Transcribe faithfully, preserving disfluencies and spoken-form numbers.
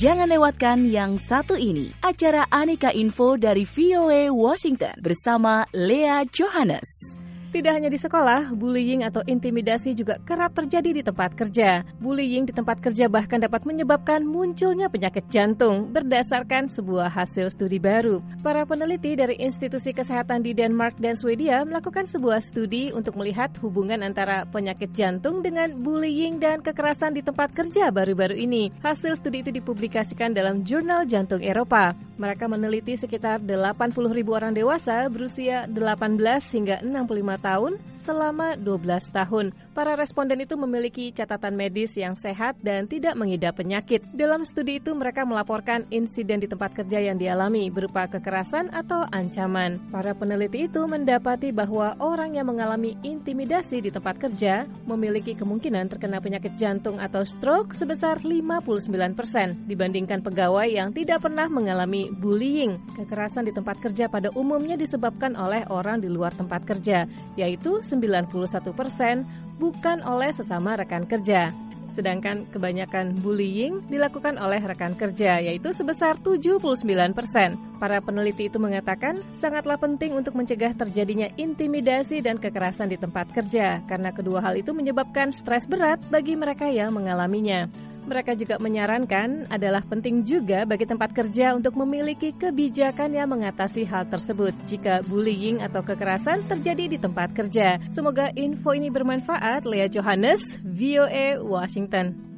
Jangan lewatkan yang satu ini, acara Aneka Info dari V O A Washington bersama Lea Johannes. Tidak hanya di sekolah, bullying atau intimidasi juga kerap terjadi di tempat kerja. Bullying di tempat kerja bahkan dapat menyebabkan munculnya penyakit jantung berdasarkan sebuah hasil studi baru. Para peneliti dari Institusi Kesehatan di Denmark dan Swedia melakukan sebuah studi untuk melihat hubungan antara penyakit jantung dengan bullying dan kekerasan di tempat kerja baru-baru ini. Hasil studi itu dipublikasikan dalam Jurnal Jantung Eropa. Mereka meneliti sekitar delapan puluh ribu orang dewasa berusia delapan belas hingga enam puluh lima tahun selama dua belas tahun. Para responden itu memiliki catatan medis yang sehat dan tidak mengidap penyakit. Dalam studi itu mereka melaporkan insiden di tempat kerja yang dialami berupa kekerasan atau ancaman. Para peneliti itu mendapati bahwa orang yang mengalami intimidasi di tempat kerja memiliki kemungkinan terkena penyakit jantung atau stroke sebesar lima puluh sembilan persen dibandingkan pegawai yang tidak pernah mengalami bullying. Kekerasan di tempat kerja pada umumnya disebabkan oleh orang di luar tempat kerja, yaitu sembilan puluh satu persen, bukan oleh sesama rekan kerja. Sedangkan kebanyakan bullying dilakukan oleh rekan kerja, yaitu sebesar tujuh puluh sembilan persen. Para peneliti itu mengatakan sangatlah penting untuk mencegah terjadinya intimidasi dan kekerasan di tempat kerja, karena kedua hal itu menyebabkan stres berat bagi mereka yang mengalaminya. Mereka juga menyarankan adalah penting juga bagi tempat kerja untuk memiliki kebijakan yang mengatasi hal tersebut jika bullying atau kekerasan terjadi di tempat kerja. Semoga info ini bermanfaat. Lea Johannes, V O A Washington.